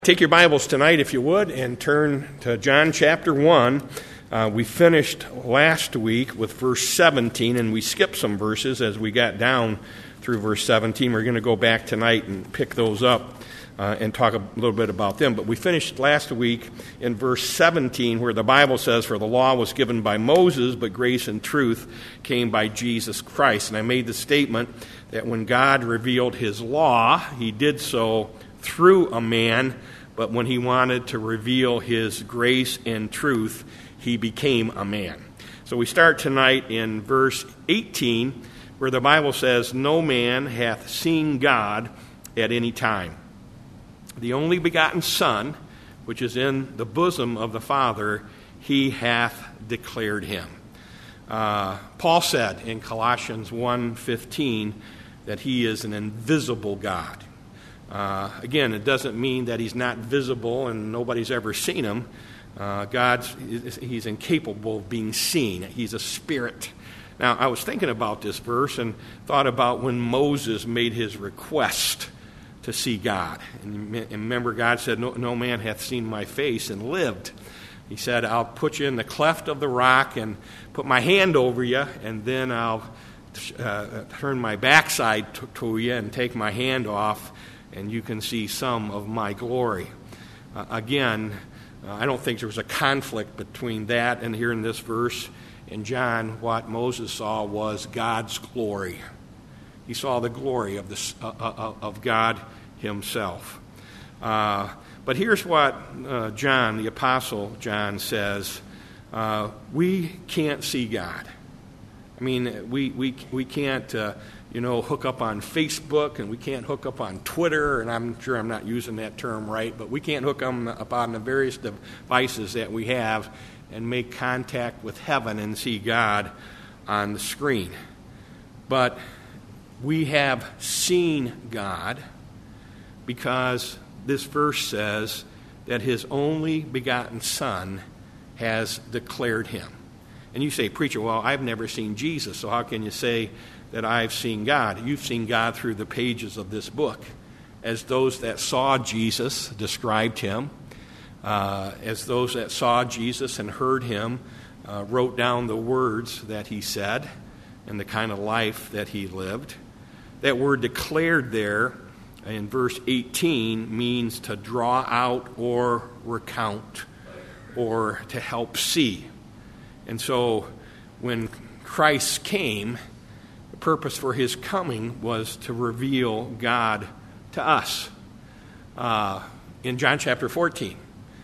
Take your Bibles tonight, if you would, and turn to John chapter 1. We finished last week with verse 17, and we skipped some verses as we got down through verse 17. We're going to go back tonight and pick those up and talk a little bit about them. But we finished last week in verse 17, where the Bible says, "For the law was given by Moses, but grace and truth came by Jesus Christ." And I made the statement that when God revealed his law, he did so through a man, but when he wanted to reveal his grace and truth, he became a man. So we start tonight in verse 18, where the Bible says, "No man hath seen God at any time. The only begotten Son, which is in the bosom of the Father, he hath declared him." Paul said in Colossians 1:15 that he is an invisible God. Again, it doesn't mean that he's not visible and nobody's ever seen him. He's incapable of being seen. He's a spirit. Now, I was thinking about this verse and thought about when Moses made his request to see God. And remember, God said, no man hath seen my face and lived. He said, "I'll put you in the cleft of the rock and put my hand over you, and then I'll turn my backside to you and take my hand off, and you can see some of my glory." Again, I don't think there was a conflict between that and here in this verse. In John, what Moses saw was God's glory. He saw the glory of God himself. But here's what John, the Apostle John, says. We can't see God. I mean, we can't hook up on Facebook, and we can't hook up on Twitter, and I'm sure I'm not using that term right, but we can't hook up on the various devices that we have and make contact with heaven and see God on the screen. But we have seen God because this verse says that his only begotten Son has declared him. And you say, "Preacher, well, I've never seen Jesus, so how can you say that I've seen God?" You've seen God through the pages of this book. As those that saw Jesus described him, as those that saw Jesus and heard him wrote down the words that he said and the kind of life that he lived. That word "declared" there in verse 18 means to draw out or recount or to help see. And so when Christ came, the purpose for his coming was to reveal God to us. In John chapter 14,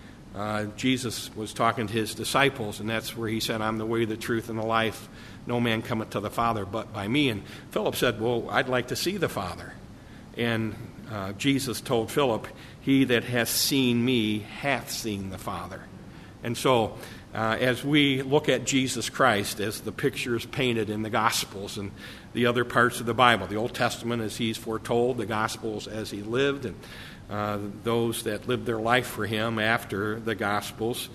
Jesus was talking to his disciples, and that's where he said, "I'm the way, the truth, and the life. No man cometh to the Father but by me." And Philip said, "Well, I'd like to see the Father." And Jesus told Philip, "He that hath seen me hath seen the Father." And so as we look at Jesus Christ as the picture is painted in the Gospels and the other parts of the Bible, the Old Testament as he's foretold, the Gospels as he lived, and those that lived their life for him after the Gospels,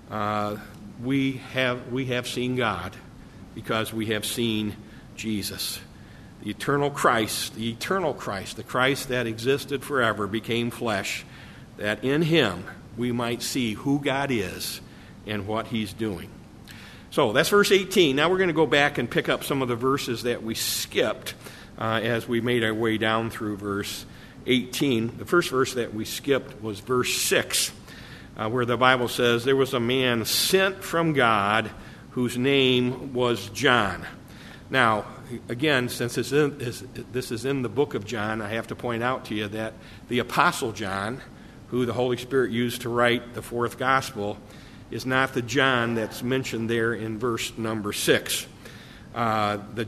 we have seen God because we have seen Jesus. The eternal Christ, the Christ that existed forever, became flesh, that in him we might see who God is and what he's doing. So that's verse 18. Now we're going to go back and pick up some of the verses that we skipped as we made our way down through verse 18. The first verse that we skipped was verse 6, where the Bible says, "There was a man sent from God whose name was John." Now, again, since this is in the book of John, I have to point out to you that the Apostle John, who the Holy Spirit used to write the fourth gospel, is not the John that's mentioned there in verse number 6. The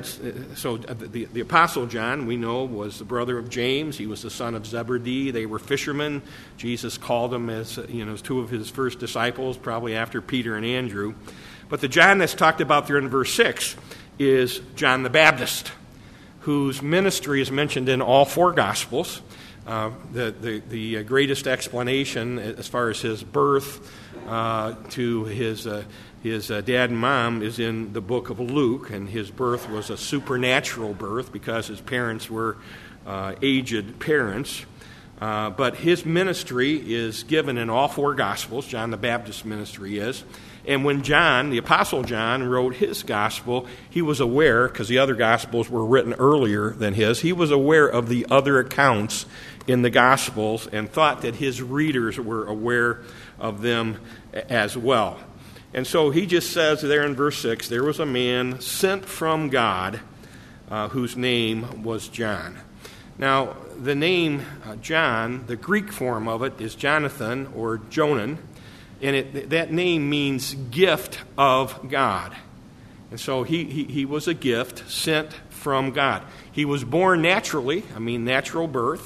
Apostle John, we know, was the brother of James. He was the son of Zebedee. They were fishermen. Jesus called them as two of his first disciples, probably after Peter and Andrew. But the John that's talked about there in verse 6 is John the Baptist, whose ministry is mentioned in all four Gospels. The greatest explanation as far as his birth to his dad and mom is in the book of Luke, and his birth was a supernatural birth because his parents were aged parents. But his ministry is given in all four Gospels. John the Baptist's ministry is. And when John, the Apostle John, wrote his Gospel, he was aware, because the other Gospels were written earlier than his, he was aware of the other accounts in the Gospels and thought that his readers were aware of them as well. And so he just says there in verse 6, there was a man sent from God whose name was John. Now, the name John, the Greek form of it is Jonathan or Jonan, and that name means gift of God. And so he was a gift sent from God. He was born naturally, natural birth,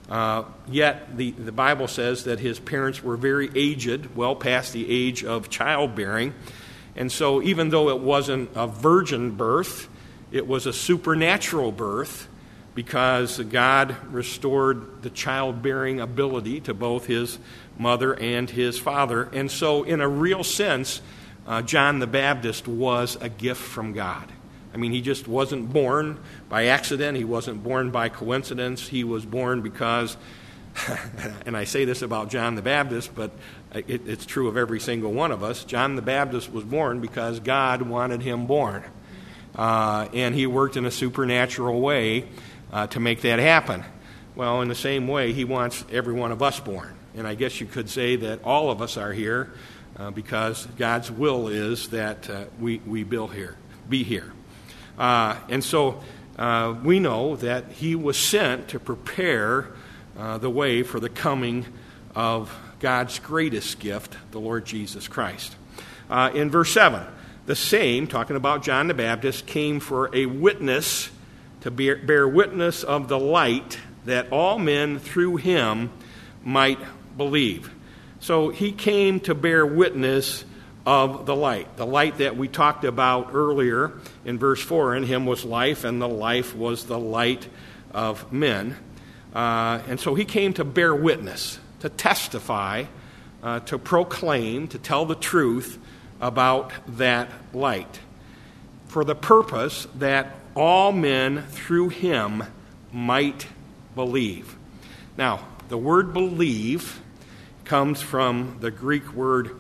yet the Bible says that his parents were very aged, well past the age of childbearing. And so even though it wasn't a virgin birth, it was a supernatural birth, because God restored the childbearing ability to both his mother and his father. And so in a real sense, John the Baptist was a gift from God. He just wasn't born by accident. He wasn't born by coincidence. He was born because, and I say this about John the Baptist, but it's true of every single one of us, John the Baptist was born because God wanted him born. And he worked in a supernatural way to make that happen. Well, in the same way, he wants every one of us born. And I guess you could say that all of us are here because God's will is that we be here. And so we know that he was sent to prepare the way for the coming of God's greatest gift, the Lord Jesus Christ. In verse 7, the same, talking about John the Baptist, came for a witness, to bear witness of the light, that all men through him might believe. So he came to bear witness of the light that we talked about earlier in verse 4. In him was life, and the life was the light of men. And so he came to bear witness, to testify, to proclaim, to tell the truth about that light, for the purpose that all men through him might believe. Now, the word believe comes from the Greek word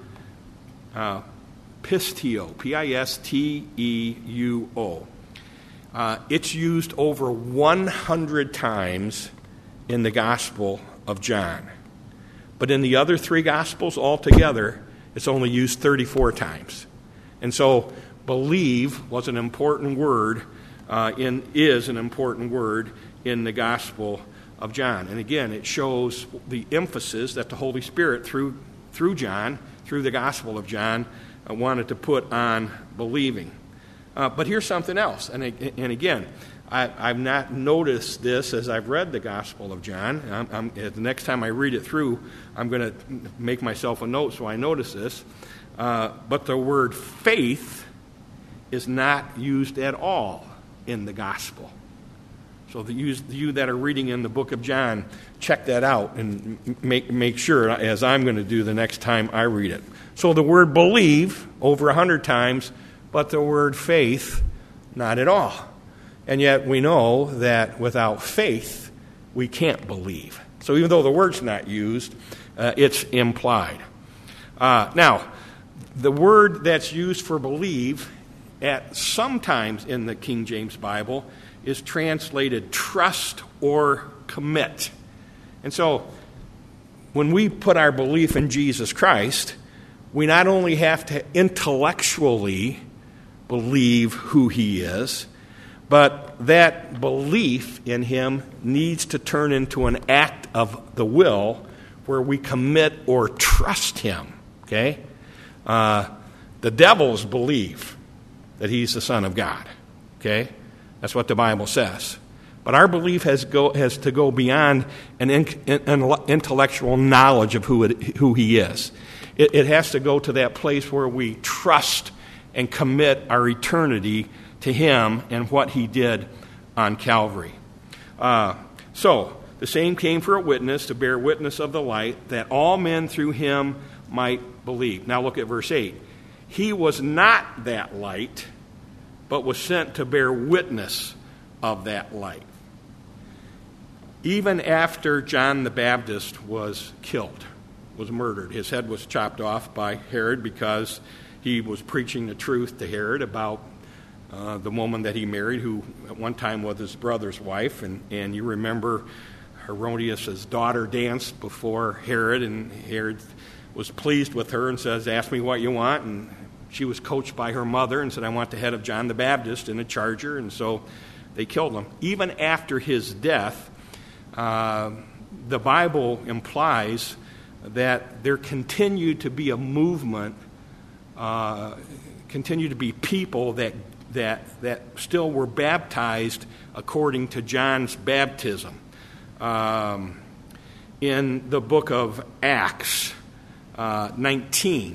pisteuo, P-I-S-T-E-U-O. It's used over 100 times in the Gospel of John. But in the other three Gospels altogether, it's only used 34 times. And so believe was an important word, is an important word in the Gospel of John. And again, it shows the emphasis that the Holy Spirit, through John, through the Gospel of John, wanted to put on believing. But here's something else. And again, I've not noticed this as I've read the Gospel of John. The next time I read it through, I'm going to make myself a note so I notice this. But the word faith is not used at all in the Gospel. So you that are reading in the book of John, check that out and make sure, as I'm going to do the next time I read it. So the word believe over 100 times, but the word faith not at all. And yet we know that without faith, we can't believe. So even though the word's not used, it's implied. Now, the word that's used for believe sometimes in the King James Bible is translated trust or commit. And so when we put our belief in Jesus Christ, we not only have to intellectually believe who he is, but that belief in him needs to turn into an act of the will where we commit or trust him. Okay? The devils believe that he's the Son of God. Okay? That's what the Bible says. But our belief has to go beyond an intellectual knowledge of who he is. It has to go to that place where we trust and commit our eternity to him and what he did on Calvary. So, the same came for a witness, to bear witness of the light, that all men through him might believe. Now look at verse 8. He was not that light, but was sent to bear witness of that light. even after John the Baptist was killed, was murdered. His head was chopped off by Herod because he was preaching the truth to Herod about the woman that he married, who at one time was his brother's wife. And you remember Herodias' daughter danced before Herod, and Herod was pleased with her and says, "Ask me what you want." And she was coached by her mother and said, "I want the head of John the Baptist in a charger." And so they killed him. Even after his death, the Bible implies that there continued to be a movement, continued to be people that still were baptized according to John's baptism. In the book of Acts 19,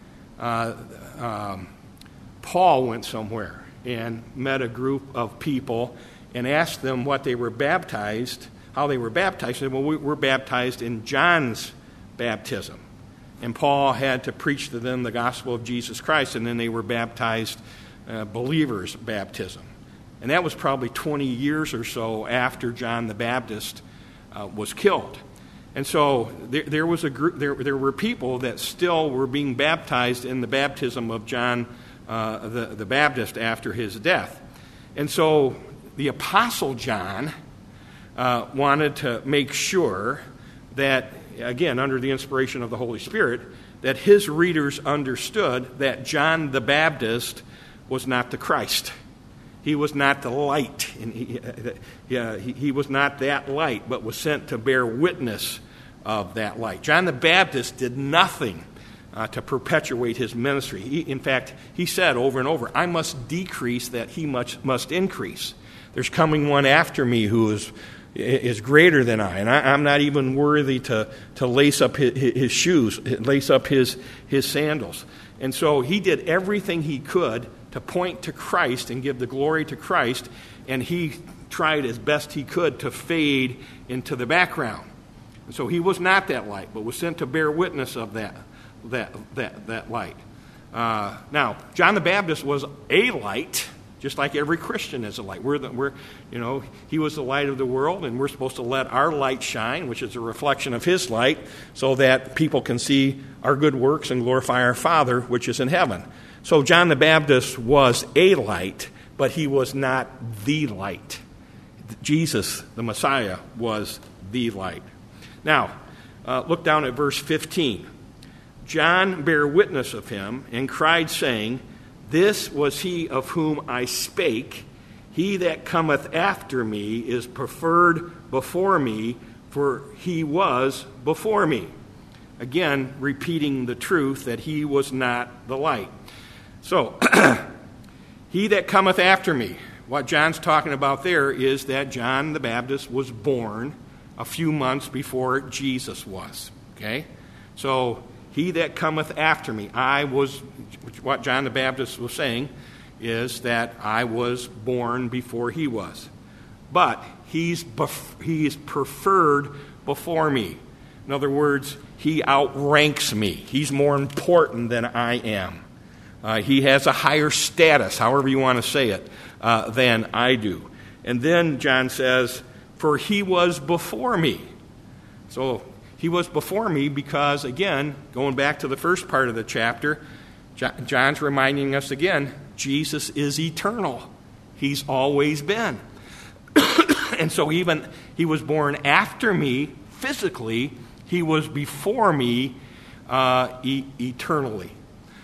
Paul went somewhere and met a group of people and asked them what they were baptized, how they were baptized. They said, "Well, we're baptized in John's baptism." And Paul had to preach to them the gospel of Jesus Christ, and then they were baptized believers' baptism. And that was probably 20 years or so after John the Baptist was killed. And so there was a group. There were people that still were being baptized in the baptism of John the Baptist after his death. And so the Apostle John wanted to make sure that, again, under the inspiration of the Holy Spirit, that his readers understood that John the Baptist was not the Christ. He was not the light. He was not that light, but was sent to bear witness of that light. John the Baptist did nothing to perpetuate his ministry. In fact, he said over and over, "I must decrease that he must increase. There's coming one after me who is greater than I, and I'm not even worthy to lace up his shoes, lace up his sandals." And so he did everything he could to point to Christ and give the glory to Christ, and he tried as best he could to fade into the background. And so he was not that light, but was sent to bear witness of that light. Now, John the Baptist was a light, just like every Christian is a light. He was the light of the world, and we're supposed to let our light shine, which is a reflection of his light, so that people can see our good works and glorify our Father, which is in heaven. So John the Baptist was a light, but he was not the light. Jesus, the Messiah, was the light. Now, look down at verse 15. John bare witness of him and cried, saying, "This was he of whom I spake. He that cometh after me is preferred before me, for he was before me." Again, repeating the truth that he was not the light. So, he that cometh after me. What John's talking about there is that John the Baptist was born a few months before Jesus was. Okay? So, he that cometh after me. What John the Baptist was saying is that I was born before he was. But he's preferred before me. In other words, he outranks me. He's more important than I am. He has a higher status, however you want to say it, than I do. And then John says, "For he was before me." So he was before me because, again, going back to the first part of the chapter, John's reminding us again, Jesus is eternal. He's always been. And so even he was born after me physically, he was before me eternally.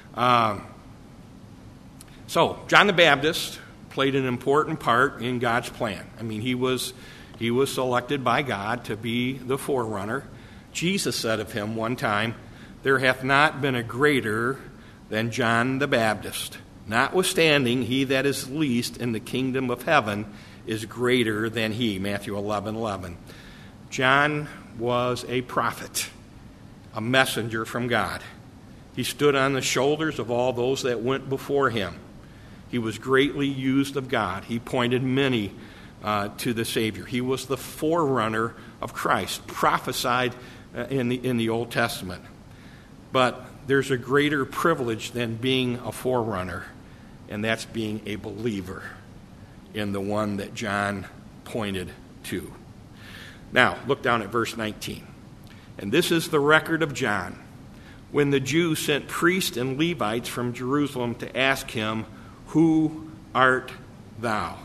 So John the Baptist played an important part in God's plan. I mean, he was selected by God to be the forerunner. Jesus said of him one time, "There hath not been a greater than John the Baptist. Notwithstanding, he that is least in the kingdom of heaven is greater than he." Matthew 11:11. John was a prophet, a messenger from God. He stood on the shoulders of all those that went before him. He was greatly used of God. He pointed many to the Savior. He was the forerunner of Christ, prophesied in the Old Testament. But there's a greater privilege than being a forerunner, and that's being a believer in the one that John pointed to. Now, look down at verse 19. And this is the record of John, when the Jews sent priests and Levites from Jerusalem to ask him, "Who art thou?"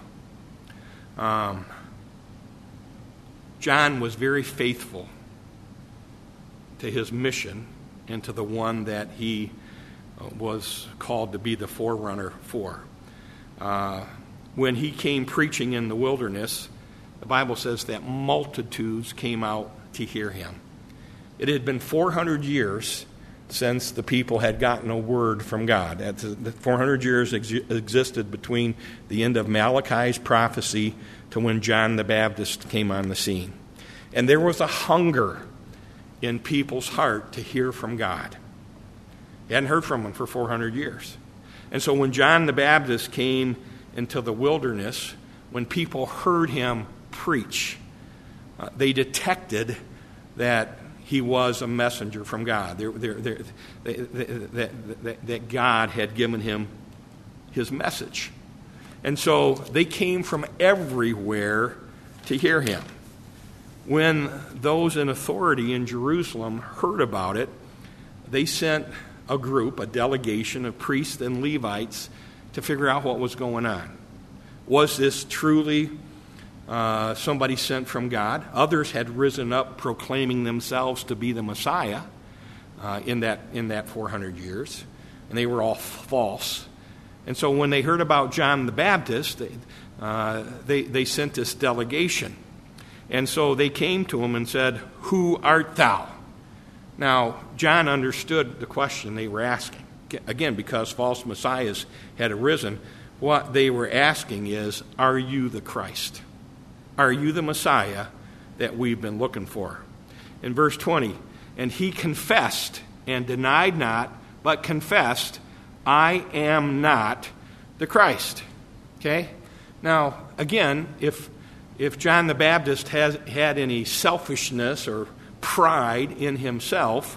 John was very faithful to his mission and to the one that he was called to be the forerunner for. When he came preaching in the wilderness, the Bible says that multitudes came out to hear him. It had been 400 years since the people had gotten a word from God. The 400 years existed between the end of Malachi's prophecy to when John the Baptist came on the scene. And there was a hunger in people's heart to hear from God. They hadn't heard from him for 400 years. And so when John the Baptist came into the wilderness, when people heard him preach, they detected that he was a messenger from God, that God had given him his message. And so they came from everywhere to hear him. When those in authority in Jerusalem heard about it, they sent a group, a delegation of priests and Levites to figure out what was going on. Was this truly somebody sent from God? Others had risen up proclaiming themselves to be the Messiah in that 400 years, and they were all false. And so when they heard about John the Baptist, they sent this delegation. And so they came to him and said, "Who art thou?" Now, John understood the question they were asking. Again, because false messiahs had arisen, what they were asking is, are you the Christ? Are you the Messiah that we've been looking for? In verse 20, and he confessed and denied not, but confessed, "I am not the Christ." Okay? Now, again, if John the Baptist had any selfishness or pride in himself,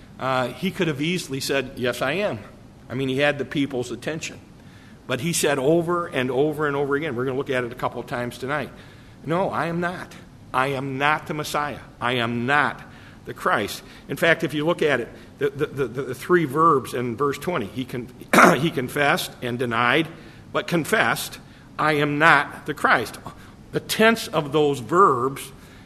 he could have easily said, "Yes, I am." I mean, he had the people's attention. But he said over and over and over again, we're going to look at it a couple of times tonight, "No, I am not. I am not the Messiah. I am not the Christ." In fact, if you look at it, the three verbs in verse 20, he confessed and denied, but confessed, "I am not the Christ." The tense of those verbs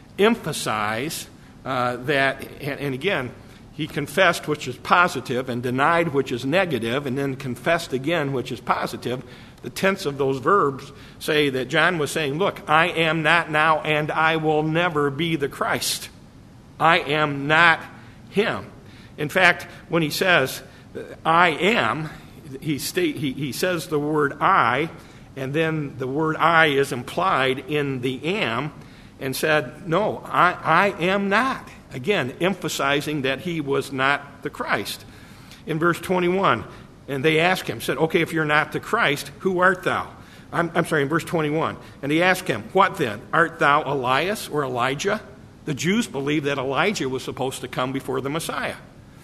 emphasize that, and again, he confessed, which is positive, and denied, which is negative, and then confessed again, which is positive. The tense of those verbs say that John was saying, look, I am not now, and I will never be the Christ. I am not him. In fact, when he says, "I am," he says the word "I," and then the word "I" is implied in the "am," and said, "No, I am not." Again, emphasizing that he was not the Christ. In verse 21, and they asked him, said, "Okay, if you're not the Christ, who art thou?" I'm sorry, in verse 21. And he asked him, "What then? Art thou Elias or Elijah?" The Jews believed that Elijah was supposed to come before the Messiah.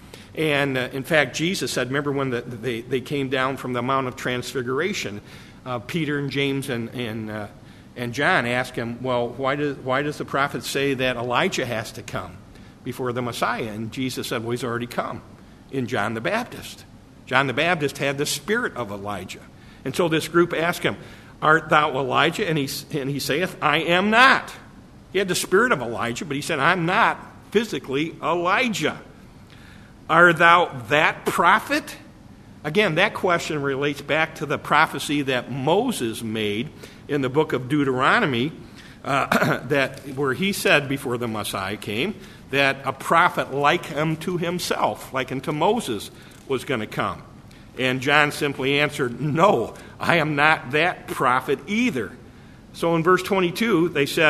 And in fact, Jesus said, remember when they came down from the Mount of Transfiguration, Peter and James and John asked him, well, why does the prophet say that Elijah has to come before the Messiah? And Jesus said, well, he's already come in John the Baptist. John the Baptist had the spirit of Elijah. And so this group asked him, "Art thou Elijah?" And he saith, "I am not." He had the spirit of Elijah, but he said, "I'm not physically Elijah." "Art thou that prophet?" Again, that question relates back to the prophecy that Moses made in the book of Deuteronomy, where he said before the Messiah came that a prophet like unto himself, like unto Moses, was going to come. And John simply answered, "No, I am not that prophet either." So in verse 22,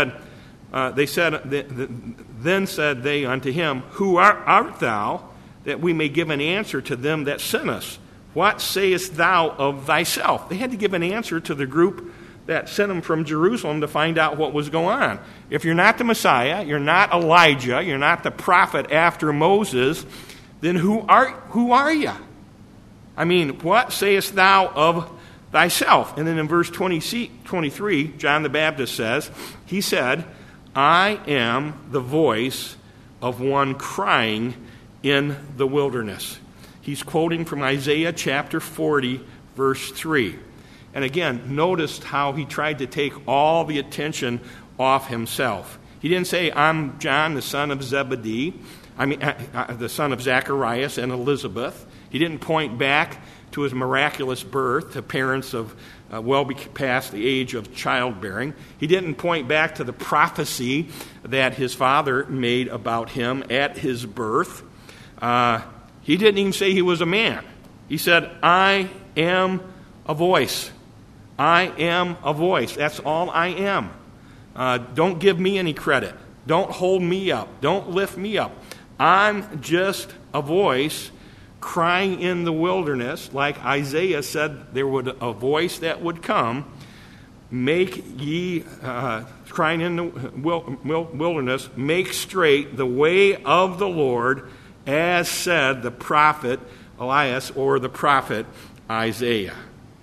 then said they unto him, "Who art thou, that we may give an answer to them that sent us? What sayest thou of thyself?" They had to give an answer to the group that sent them from Jerusalem to find out what was going on. If you're not the Messiah, you're not Elijah, you're not the prophet after Moses, then who are you? I mean, what sayest thou of thyself? And then in verse 23, John the Baptist says, he said, I am the voice of one crying in the wilderness. He's quoting from Isaiah chapter 40, verse 3. And again, notice how he tried to take all the attention off himself. He didn't say, I'm John, the son of Zebedee, the son of Zacharias and Elizabeth. He didn't point back to his miraculous birth to parents of well past the age of childbearing. He didn't point back to the prophecy that his father made about him at his birth. He didn't even say he was a man. He said, I am a voice. I am a voice. That's all I am. Don't give me any credit. Don't hold me up. Don't lift me up. I'm just a voice crying in the wilderness, like Isaiah said there would a voice that would come. Make ye, crying in the wilderness, make straight the way of the Lord, as said the prophet Elias or the prophet Isaiah.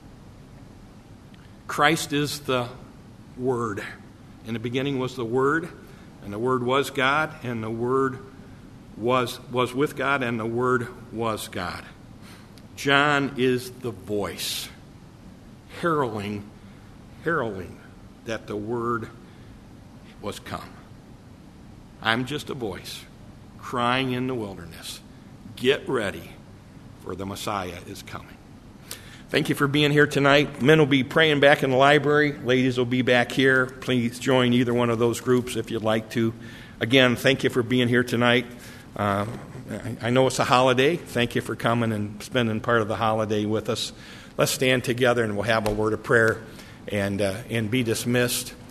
Christ is the Word. In the beginning was the Word, and the Word was God, and the Word was with God, and the Word was God. John is the voice, heralding that the Word was come. I'm just a voice crying in the wilderness. Get ready, for the Messiah is coming. Thank you for being here tonight. Men will be praying back in the library. Ladies will be back here. Please join either one of those groups if you'd like to. Again, thank you for being here tonight. I know it's a holiday. Thank you for coming and spending part of the holiday with us. Let's stand together and we'll have a word of prayer and be dismissed.